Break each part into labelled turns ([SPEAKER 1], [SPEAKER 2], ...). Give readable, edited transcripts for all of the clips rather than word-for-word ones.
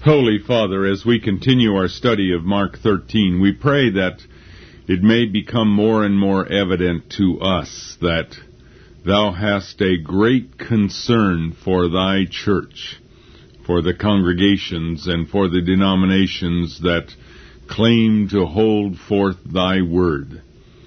[SPEAKER 1] Holy Father, as we continue our study of Mark 13, we pray that it may become more and more evident to us that Thou hast a great concern for Thy church, for the congregations and for the denominations that claim to hold forth Thy word.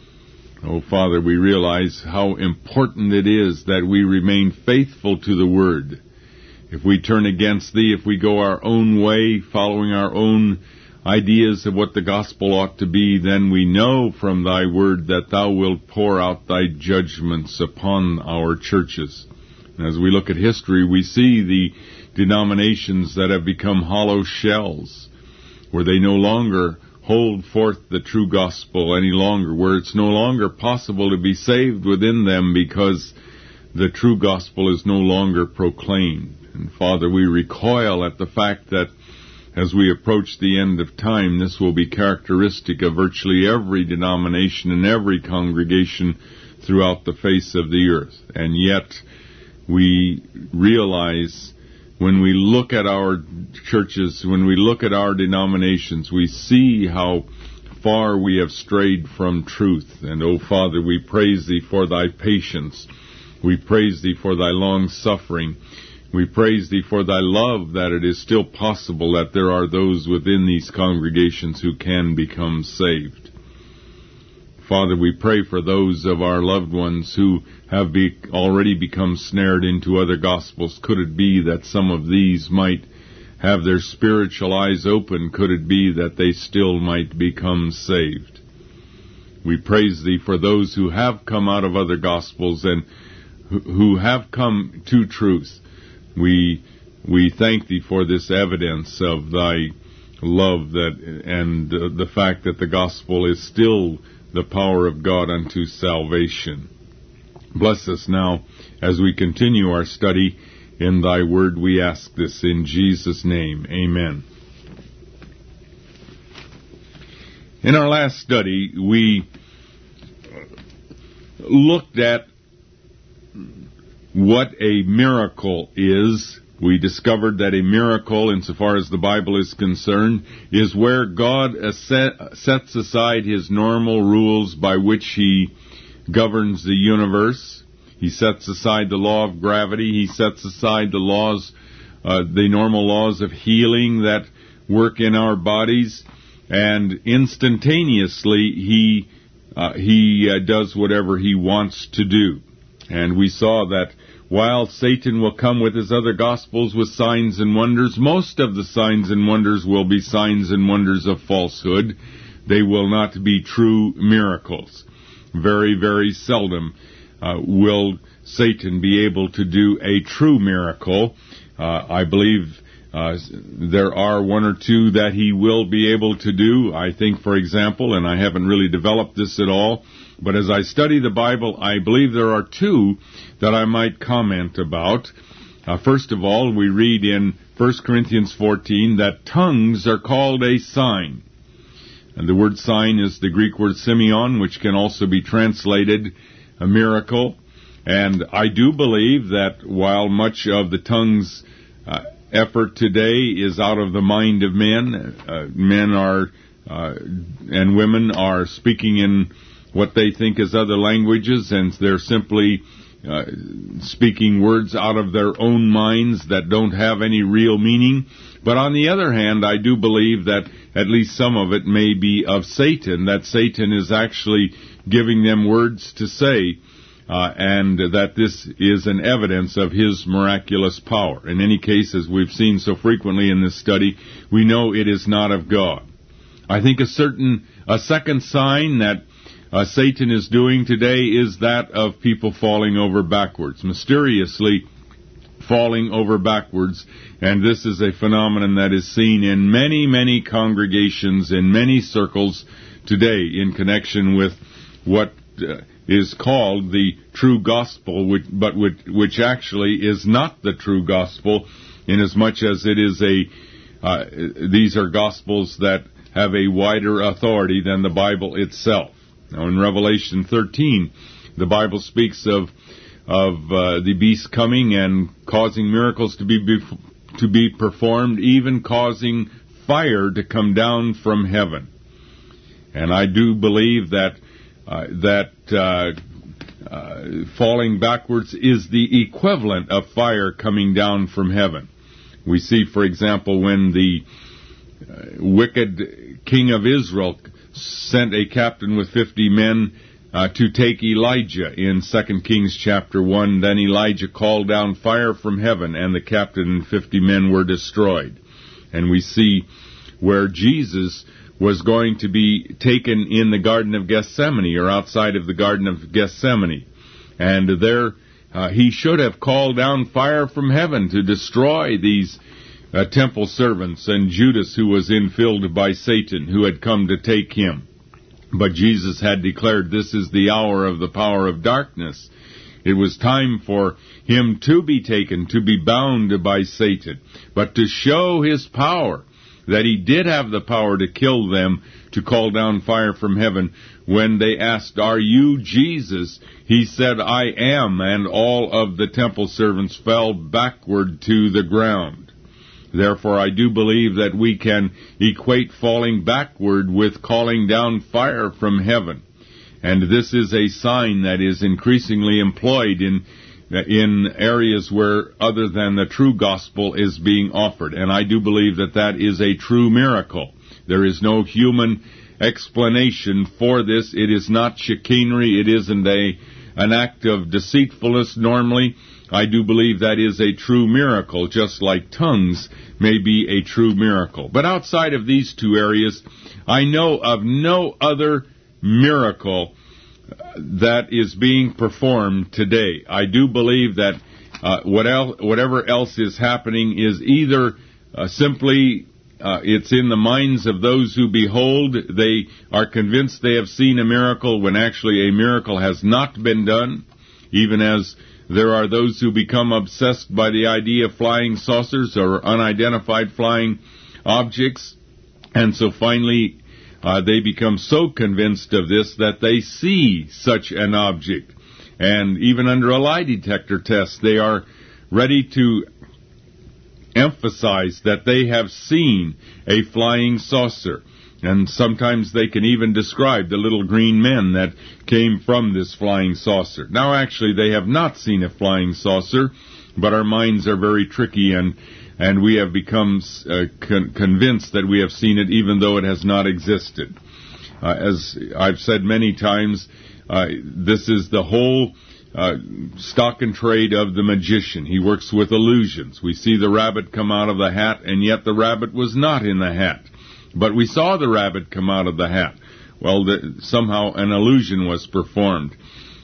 [SPEAKER 1] Oh, Father, we realize how important it is that we remain faithful to the word. If we turn against Thee, if we go our own way, following our own ideas of what the gospel ought to be, then we know from Thy word that Thou wilt pour out Thy judgments upon our churches. And as we look at history, we see the denominations that have become hollow shells, where they no longer hold forth the true gospel any longer, where it's no longer possible to be saved within them because the true gospel is no longer proclaimed. And Father, we recoil at the fact that as we approach the end of time, this will be characteristic of virtually every denomination and every congregation throughout the face of the earth. And yet, we realize when we look at our churches, when we look at our denominations, we see how far we have strayed from truth. And, oh Father, we praise Thee for Thy patience. We praise Thee for Thy long suffering. We praise Thee for Thy love, that it is still possible that there are those within these congregations who can become saved. Father, we pray for those of our loved ones who have already become snared into other gospels. Could it be that some of these might have their spiritual eyes open? Could it be that they still might become saved? We praise Thee for those who have come out of other gospels and who have come to truth. We thank Thee for this evidence of Thy love and the fact that the gospel is still the power of God unto salvation. Bless us now as we continue our study in Thy word. We ask this in Jesus' name. Amen. In our last study, we looked at what a miracle is. We discovered that a miracle, insofar as the Bible is concerned, is where God sets aside His normal rules by which He governs the universe. He sets aside the law of gravity. He sets aside the normal laws of healing that work in our bodies, and instantaneously He does whatever He wants to do. And we saw that while Satan will come with his other gospels with signs and wonders, most of the signs and wonders will be signs and wonders of falsehood. They will not be true miracles. Very, very seldom will Satan be able to do a true miracle. I believe there are one or two that he will be able to do. I think, for example, and I haven't really developed this at all, but as I study the Bible, I believe there are two that I might comment about. First of all, we read in 1 Corinthians 14 that tongues are called a sign. And the word sign is the Greek word semeion, which can also be translated a miracle. And I do believe that while much of the tongues effort today is out of the mind of men, men are and women are speaking in what they think is other languages, and they're simply speaking words out of their own minds that don't have any real meaning. But on the other hand, I do believe that at least some of it may be of Satan, that Satan is actually giving them words to say, and that this is an evidence of his miraculous power. In any case, as we've seen so frequently in this study, we know it is not of God. I think a second sign that Satan is doing today is that of people falling over backwards, mysteriously falling over backwards. And this is a phenomenon that is seen in many, many congregations, in many circles today, in connection with what is called the true gospel, which actually is not the true gospel, inasmuch as it is these are gospels that have a wider authority than the Bible itself. Now, in Revelation 13, the Bible speaks of the beast coming and causing miracles to to be performed, even causing fire to come down from heaven. And I do believe that falling backwards is the equivalent of fire coming down from heaven. We see, for example, when the wicked king of Israel sent a captain with 50 men to take Elijah in 2 Kings chapter 1, then Elijah called down fire from heaven, and the captain and 50 men were destroyed. And we see where Jesus was going to be taken in the Garden of Gethsemane, or outside of the Garden of Gethsemane. And there he should have called down fire from heaven to destroy these temple servants and Judas, who was infilled by Satan, who had come to take him. But Jesus had declared, this is the hour of the power of darkness. It was time for him to be taken, to be bound by Satan, but to show his power, that he did have the power to kill them, to call down fire from heaven. When they asked, are you Jesus? He said, I am, and all of the temple servants fell backward to the ground. Therefore, I do believe that we can equate falling backward with calling down fire from heaven. And this is a sign that is increasingly employed in areas where other than the true gospel is being offered. And I do believe that that is a true miracle. There is no human explanation for this. It is not chicanery. It isn't an act of deceitfulness normally. I do believe that is a true miracle, just like tongues may be a true miracle. But outside of these two areas, I know of no other miracle that is being performed today. I do believe that whatever else is happening is either simply it's in the minds of those who behold. They are convinced they have seen a miracle when actually a miracle has not been done, even as there are those who become obsessed by the idea of flying saucers or unidentified flying objects. And so finally, they become so convinced of this that they see such an object. And even under a lie detector test, they are ready to emphasize that they have seen a flying saucer. And sometimes they can even describe the little green men that came from this flying saucer. Now, actually, they have not seen a flying saucer, but our minds are very tricky, and we have become convinced that we have seen it even though it has not existed. As I've said many times, this is the whole stock and trade of the magician. He works with illusions. We see the rabbit come out of the hat, and yet the rabbit was not in the hat. But we saw the rabbit come out of the hat. Well, somehow an illusion was performed.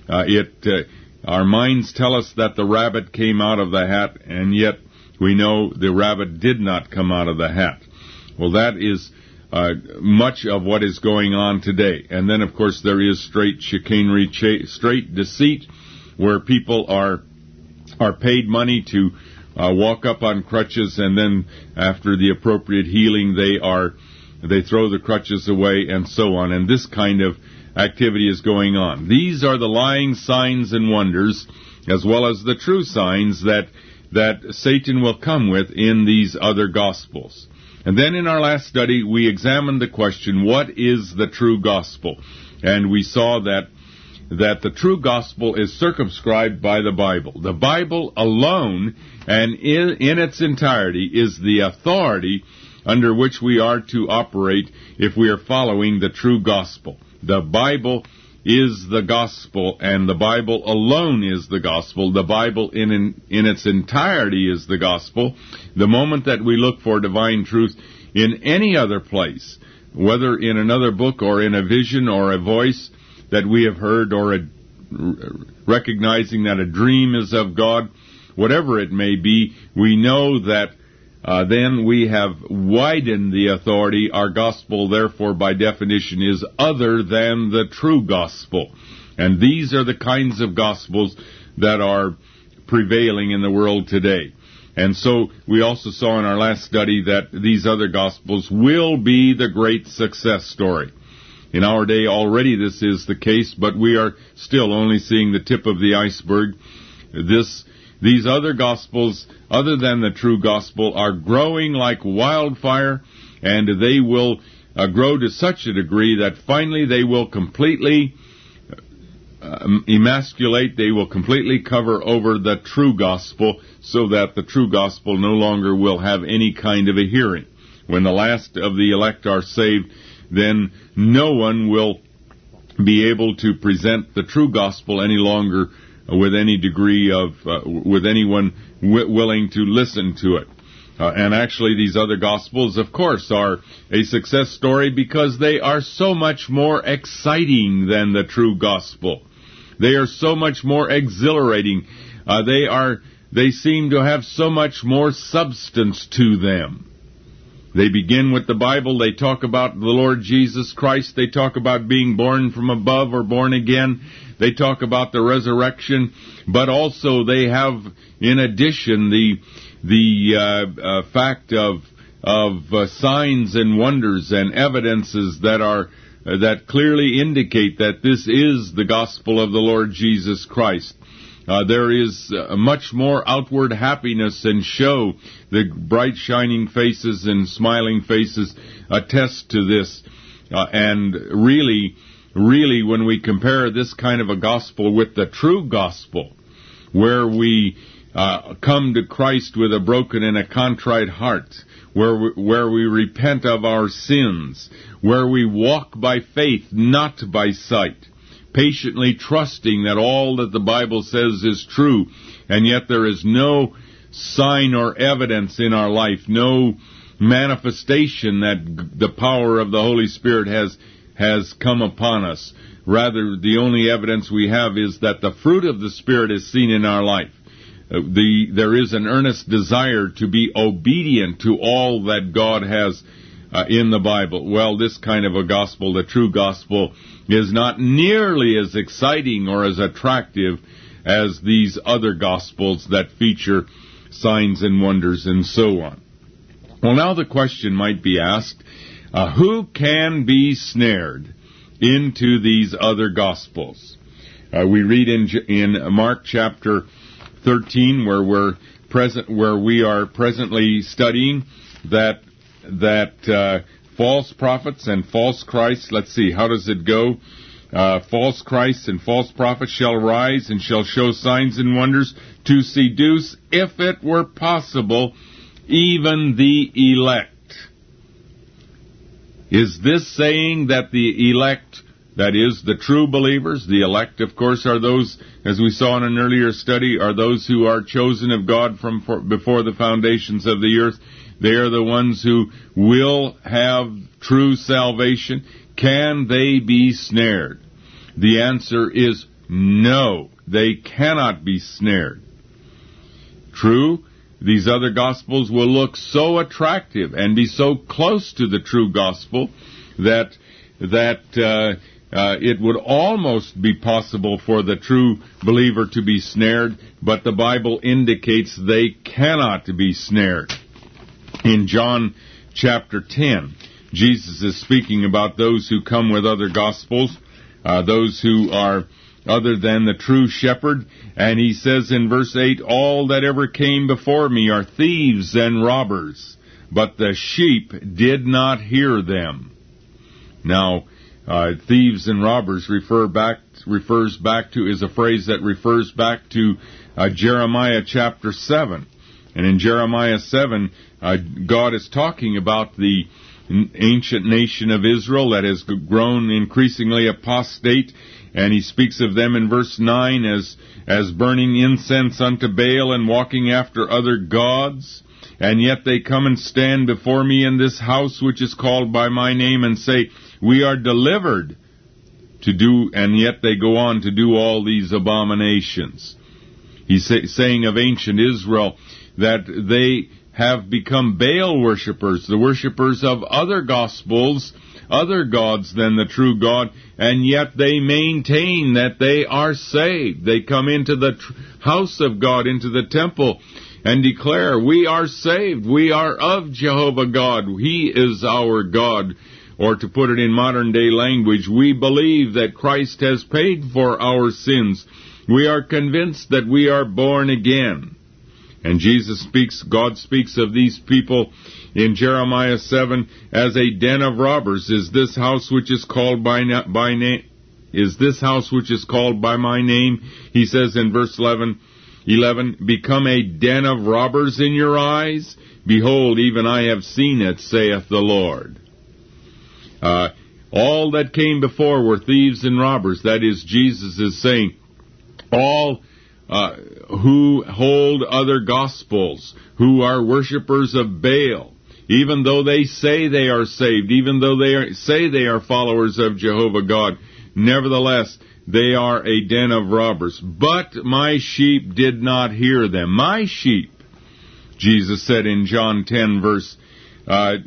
[SPEAKER 1] Our minds tell us that the rabbit came out of the hat, and yet we know the rabbit did not come out of the hat. Well, that is much of what is going on today. And then, of course, there is straight chicanery, straight deceit, where people are paid money to walk up on crutches, and then after the appropriate healing, they throw the crutches away, and so on. And this kind of activity is going on. These are the lying signs and wonders, as well as the true signs that Satan will come with in these other gospels. And then in our last study, we examined the question, what is the true gospel? And we saw that the true gospel is circumscribed by the Bible. The Bible alone, and in its entirety, is the authority under which we are to operate if we are following the true gospel. The Bible is the gospel, and the Bible alone is the gospel. The Bible in its entirety is the gospel. The moment that we look for divine truth in any other place, whether in another book or in a vision or a voice that we have heard, or recognizing that a dream is of God, whatever it may be, we know that then we have widened the authority. Our gospel, therefore, by definition, is other than the true gospel. And these are the kinds of gospels that are prevailing in the world today. And so we also saw in our last study that these other gospels will be the great success story. In our day already this is the case, but we are still only seeing the tip of the iceberg. This These other gospels, other than the true gospel, are growing like wildfire, and they will grow to such a degree that finally they will completely emasculate, they will completely cover over the true gospel, so that the true gospel no longer will have any kind of a hearing. When the last of the elect are saved, then no one will be able to present the true gospel any longer with any degree of, with anyone willing to listen to it. And actually these other gospels, of course, are a success story because they are so much more exciting than the true gospel. They are so much more exhilarating. They seem to have so much more substance to them. They begin with the Bible. They talk about the Lord Jesus Christ. They talk about being born from above or born again. They talk about the resurrection. But also they have, in addition, the fact of signs and wonders and evidences that clearly indicate that this is the gospel of the Lord Jesus Christ. There is much more outward happiness and show. The bright shining faces and smiling faces attest to this. And really, when we compare this kind of a gospel with the true gospel, where we come to Christ with a broken and a contrite heart, where we repent of our sins, where we walk by faith, not by sight, patiently trusting that all that the Bible says is true, and yet there is no sign or evidence in our life, no manifestation that the power of the Holy Spirit has come upon us. Rather, the only evidence we have is that the fruit of the Spirit is seen in our life. There is an earnest desire to be obedient to all that God has in the Bible. Well, this kind of a gospel, the true gospel, is not nearly as exciting or as attractive as these other gospels that feature signs and wonders and so on. Well, now the question might be asked, who can be snared into these other gospels? We read in Mark chapter 13, where we are presently studying that false prophets and false Christs. Let's see, how does it go? False Christs and false prophets shall rise and shall show signs and wonders to seduce, if it were possible, even the elect. Is this saying that the elect, that is, the true believers, the elect, of course, are those, as we saw in an earlier study, are those who are chosen of God from before the foundations of the earth? They are the ones who will have true salvation. Can they be snared? The answer is no. They cannot be snared. True, these other gospels will look so attractive and be so close to the true gospel that it would almost be possible for the true believer to be snared, but the Bible indicates they cannot be snared. In John chapter 10, Jesus is speaking about those who come with other gospels, those who are other than the true shepherd, and he says in verse 8, all that ever came before me are thieves and robbers, but the sheep did not hear them. Now, thieves and robbers is a phrase that refers back to Jeremiah chapter 7. And in Jeremiah 7, God is talking about the ancient nation of Israel that has grown increasingly apostate, and he speaks of them in verse 9 as burning incense unto Baal and walking after other gods. And yet they come and stand before me in this house which is called by my name and say, we are delivered to do, and yet they go on to do all these abominations. He's saying of ancient Israel that they have become Baal worshippers, the worshippers of other gospels, other gods than the true God, and yet they maintain that they are saved. They come into the house of God, into the temple, and declare, we are saved, we are of Jehovah God, He is our God. Or to put it in modern day language, we believe that Christ has paid for our sins, We are convinced that we are born again. And God speaks of these people in Jeremiah 7 as a den of robbers. Is this house which is called by name? Is this house which is called by my name? He says in verse 11, become a den of robbers in your eyes? Behold, even I have seen it, saith the Lord. All that came before were thieves and robbers. That is, Jesus is saying, all who hold other gospels, who are worshipers of Baal, even though they say they are saved, even though say they are followers of Jehovah God, nevertheless, they are a den of robbers. But my sheep did not hear them. My sheep, Jesus said in John 10, verse 8.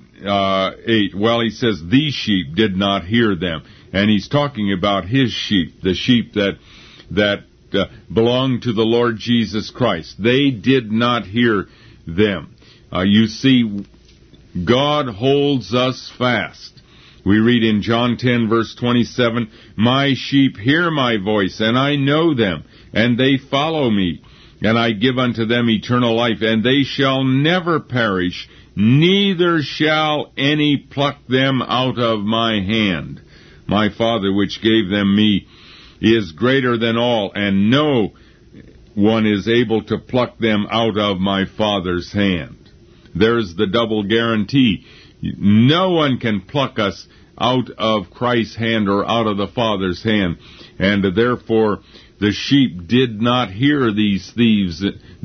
[SPEAKER 1] Well, he says, these sheep did not hear them. And he's talking about his sheep, the sheep that belong to the Lord Jesus Christ. They did not hear them. You see, God holds us fast. We read in John 10, verse 27, my sheep hear my voice, and I know them, and they follow me, and I give unto them eternal life, and they shall never perish, neither shall any pluck them out of my hand. My Father, which gave them me, is greater than all, and no one is able to pluck them out of my Father's hand. There's the double guarantee. No one can pluck us out of Christ's hand or out of the Father's hand. And therefore, the sheep did not hear these thieves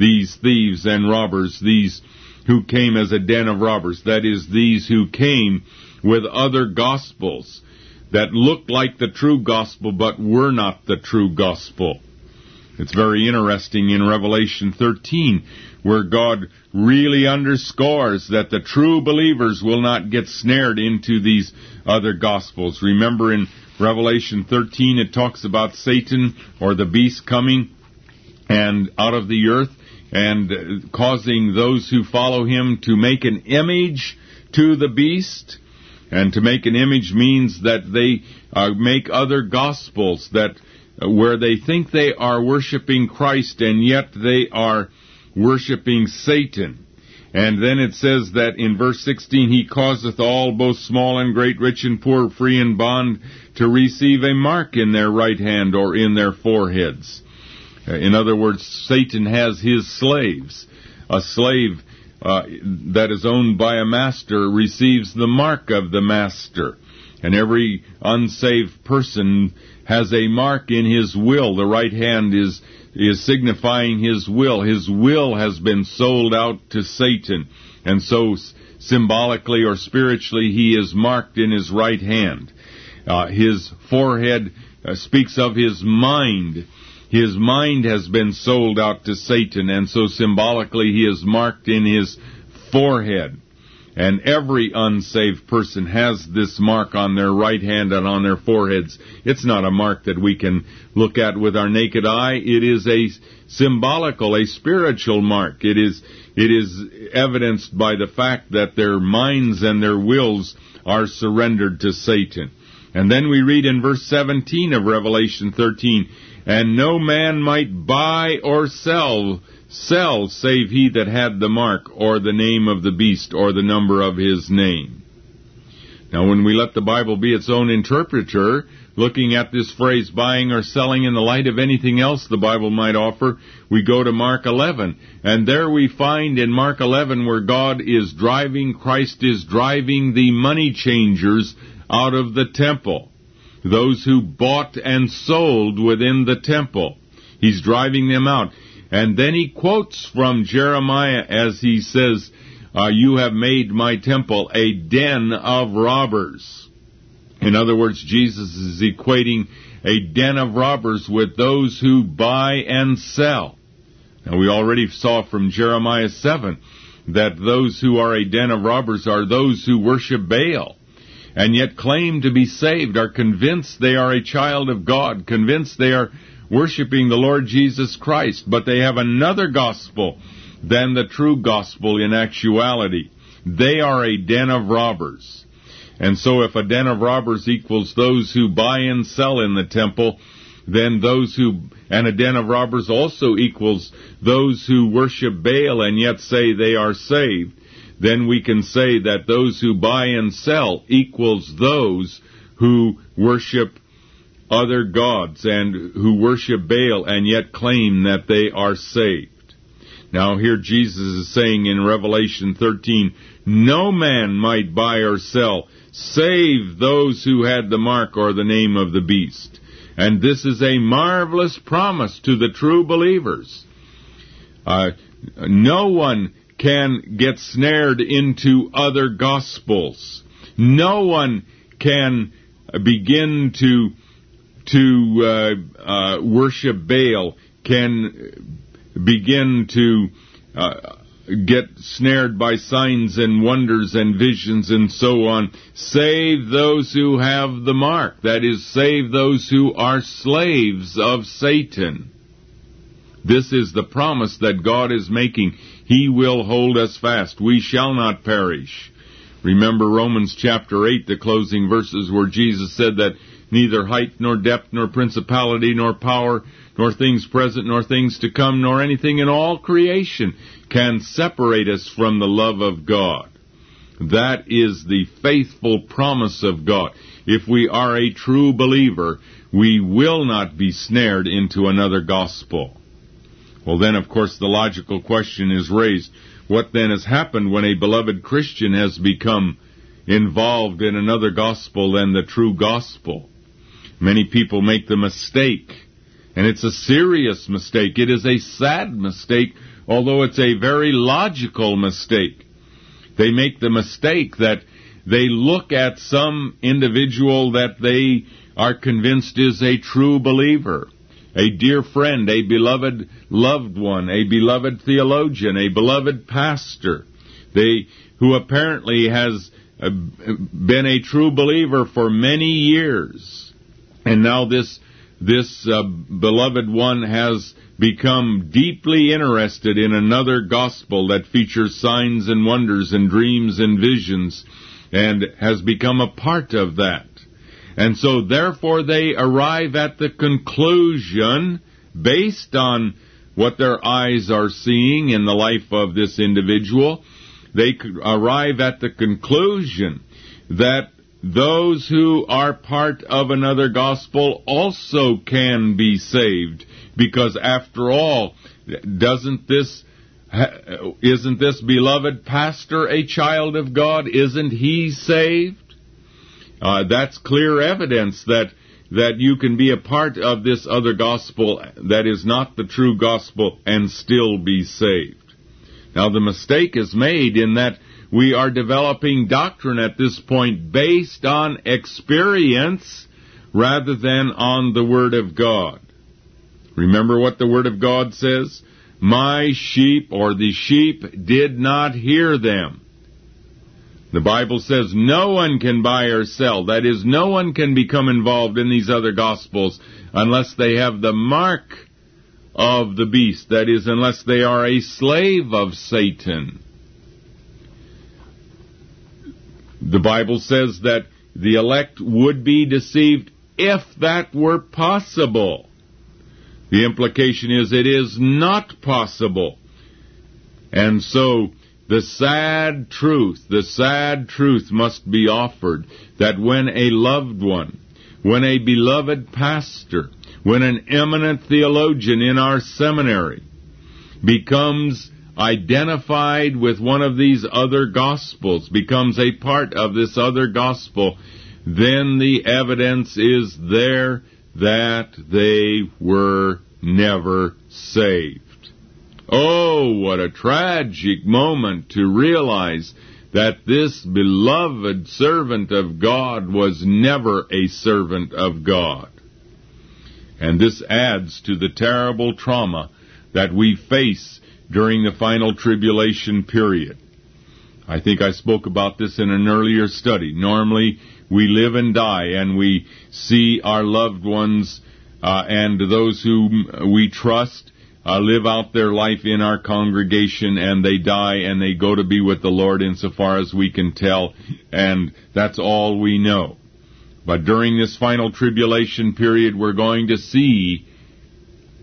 [SPEAKER 1] and robbers, these who came as a den of robbers. That is, these who came with other gospels that looked like the true gospel but were not the true gospel. It's very interesting in Revelation 13, where God really underscores that the true believers will not get snared into these other gospels. Remember in Revelation 13 it talks about Satan or the beast coming and out of the earth and causing those who follow him to make an image to the beast. And to make an image means that they make other gospels that where they think they are worshiping Christ and yet they are worshiping Satan. And then it says that in verse 16, he causeth all, both small and great, rich and poor, free and bond, to receive a mark in their right hand or in their foreheads. In other words, Satan has his slaves. A slave that is owned by a master receives the mark of the master. And every unsaved person has a mark in his will. The right hand is signifying his will. His will has been sold out to Satan. And so symbolically or spiritually, he is marked in his right hand. His forehead speaks of his mind. His mind has been sold out to Satan, and so symbolically he is marked in his forehead. And every unsaved person has this mark on their right hand and on their foreheads. It's not a mark that we can look at with our naked eye. It is a symbolical, a spiritual mark. It is evidenced by the fact that their minds and their wills are surrendered to Satan. And then we read in verse 17 of Revelation 13, and no man might buy or sell save he that had the mark, or the name of the beast, or the number of his name. Now, when we let the Bible be its own interpreter, looking at this phrase, buying or selling, in the light of anything else the Bible might offer, we go to Mark 11. And there we find in Mark 11 where Christ is driving the money changers out of the temple. Those who bought and sold within the temple. He's driving them out. And then he quotes from Jeremiah as he says, you have made my temple a den of robbers. In other words, Jesus is equating a den of robbers with those who buy and sell. Now, we already saw from Jeremiah 7 that those who are a den of robbers are those who worship Baal, and yet claim to be saved, are convinced they are a child of God, convinced they are worshiping the Lord Jesus Christ, but they have another gospel than the true gospel in actuality. They are a den of robbers. And so if a den of robbers equals those who buy and sell in the temple, then those who and a den of robbers also equals those who worship Baal and yet say they are saved, then we can say that those who buy and sell equals those who worship other gods and who worship Baal and yet claim that they are saved. Now here Jesus is saying in Revelation 13, no man might buy or sell save those who had the mark or the name of the beast. And this is a marvelous promise to the true believers. No one can get snared into other gospels. No one can begin to worship Baal, can begin to get snared by signs and wonders and visions and so on, save those who have the mark. That is, save those who are slaves of Satan. This is the promise that God is making. He will hold us fast. We shall not perish. Remember Romans chapter 8, the closing verses where Jesus said that neither height nor depth nor principality nor power nor things present nor things to come nor anything in all creation can separate us from the love of God. That is the faithful promise of God. If we are a true believer, we will not be snared into another gospel. Well, then, of course, the logical question is raised. What then has happened when a beloved Christian has become involved in another gospel than the true gospel? Many people make the mistake, and it's a serious mistake. It is a sad mistake, although it's a very logical mistake. They make the mistake that they look at some individual that they are convinced is a true believer, a dear friend, a beloved loved one, a beloved theologian, a beloved pastor, who apparently has been a true believer for many years. And now this beloved one has become deeply interested in another gospel that features signs and wonders and dreams and visions, and has become a part of that. And so therefore they arrive at the conclusion, based on what their eyes are seeing in the life of this individual, they arrive at the conclusion that those who are part of another gospel also can be saved, because after all, isn't this beloved pastor a child of God? Isn't he saved? That's clear evidence that you can be a part of this other gospel that is not the true gospel and still be saved. Now, the mistake is made in that we are developing doctrine at this point based on experience rather than on the Word of God. Remember what the Word of God says? My sheep, or the sheep, did not hear them. The Bible says no one can buy or sell. That is, no one can become involved in these other gospels unless they have the mark of the beast. That is, unless they are a slave of Satan. The Bible says that the elect would be deceived if that were possible. The implication is it is not possible. And so the sad truth must be offered that when a loved one, when a beloved pastor, when an eminent theologian in our seminary becomes identified with one of these other gospels, becomes a part of this other gospel, then the evidence is there that they were never saved. Oh, what a tragic moment to realize that this beloved servant of God was never a servant of God. And this adds to the terrible trauma that we face during the final tribulation period. I think I spoke about this in an earlier study. Normally, we live and die, and we see our loved ones and those whom we trust live out their life in our congregation, and they die, and they go to be with the Lord insofar as we can tell, and that's all we know. But during this final tribulation period, we're going to see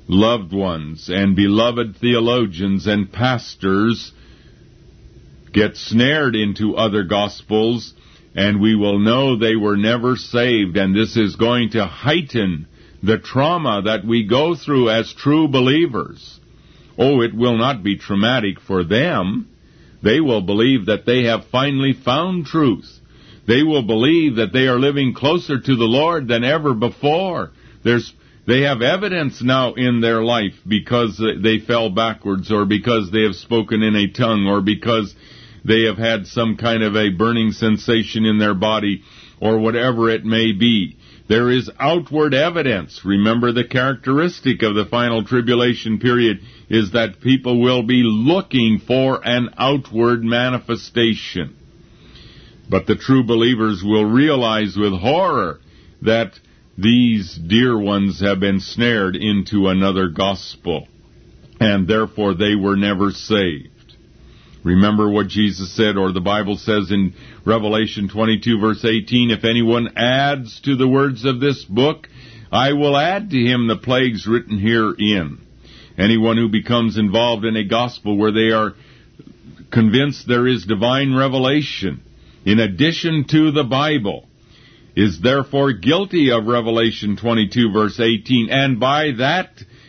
[SPEAKER 1] loved ones and beloved theologians and pastors get snared into other gospels, and we will know they were never saved, and this is going to heighten the trauma that we go through as true believers. Oh, it will not be traumatic for them. They will believe that they have finally found truth. They will believe that they are living closer to the Lord than ever before. They have evidence now in their life because they fell backwards, or because they have spoken in a tongue, or because they have had some kind of a burning sensation in their body, or whatever it may be. There is outward evidence. Remember, the characteristic of the final tribulation period is that people will be looking for an outward manifestation. But the true believers will realize with horror that these dear ones have been snared into another gospel, and therefore they were never saved. Remember what Jesus said, or the Bible says in Revelation 22, verse 18, if anyone adds to the words of this book, I will add to him the plagues written herein. Anyone who becomes involved in a gospel where they are convinced there is divine revelation in addition to the Bible is therefore guilty of Revelation 22, verse 18, and by that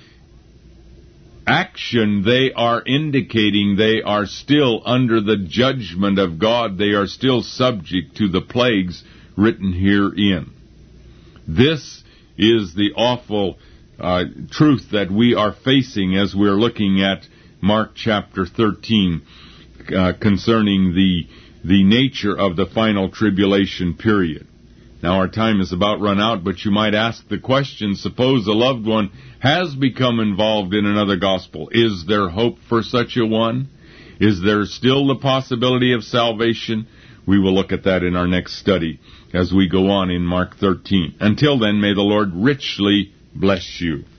[SPEAKER 1] action they are indicating they are still under the judgment of God. They are still subject to the plagues written herein. This is the awful truth that we are facing as we're looking at Mark chapter 13 concerning the nature of the final tribulation period. Now our time is about run out, but you might ask the question, suppose a loved one has become involved in another gospel. Is there hope for such a one? Is there still the possibility of salvation? We will look at that in our next study as we go on in Mark 13. Until then, may the Lord richly bless you.